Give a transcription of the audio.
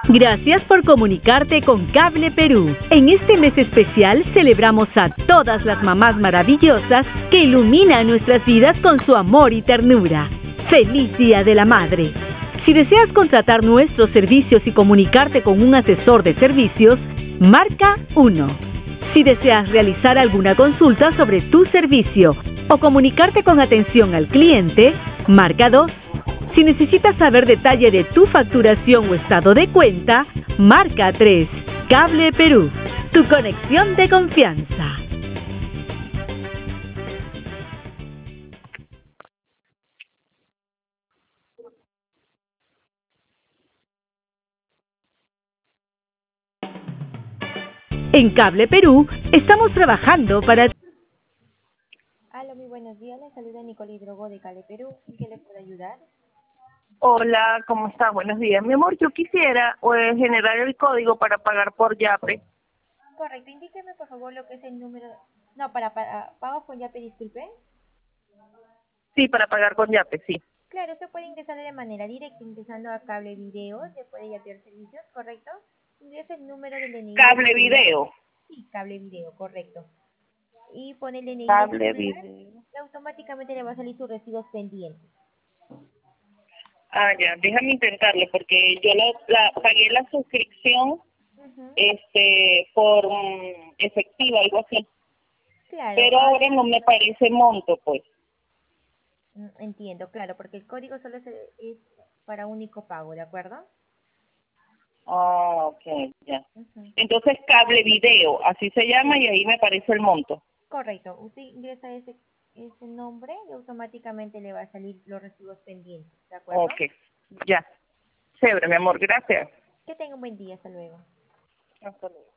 Gracias por comunicarte con Cable Perú. En este mes especial celebramos a todas las mamás maravillosas que iluminan nuestras vidas con su amor y ternura. ¡Feliz Día de la Madre! Si deseas contratar nuestros servicios y comunicarte con un asesor de servicios, marca 1. Si deseas realizar alguna consulta sobre tu servicio o comunicarte con atención al cliente, marca 2. Si necesitas saber detalle de tu facturación o estado de cuenta, marca 3. Cable Perú, tu conexión de confianza. En Cable Perú estamos trabajando para... Hola, muy buenos días. Les saluda Nicole Drogo de Cable Perú. ¿En qué le puedo ayudar? Hola, ¿cómo está? Buenos días. Mi amor, yo quisiera generar el código para pagar por Yape. Correcto. Indíqueme, por favor, lo que es el número... No, para pago con Yape, disculpe. Sí, para pagar con Yape, sí. Claro, usted puede ingresar de manera directa, ingresando a Cable Video, se puede yapear servicios, ¿correcto? Ingresa el número del DNI del Cable titular. video. Sí, Cable Video, correcto. Y pone el DNI del Cable titular video. y automáticamente le va a salir sus recibos pendientes. Ah, ya, déjame intentarlo porque yo pagué la suscripción Ujú. por efectivo, algo así. Claro, Pero ahora no me parece monto, pues. entiendo, claro, porque el código solo es para único pago, ¿de acuerdo? Ah, ok, ya. Ujú. Entonces, cable video, así se llama Sí, y ahí me aparece el monto. correcto. Usted ingresa ese nombre y automáticamente le va a salir los recibos pendientes, ¿de acuerdo? Ok, ya. Chévere, mi amor, gracias. Que tenga un buen día, hasta luego. Hasta luego.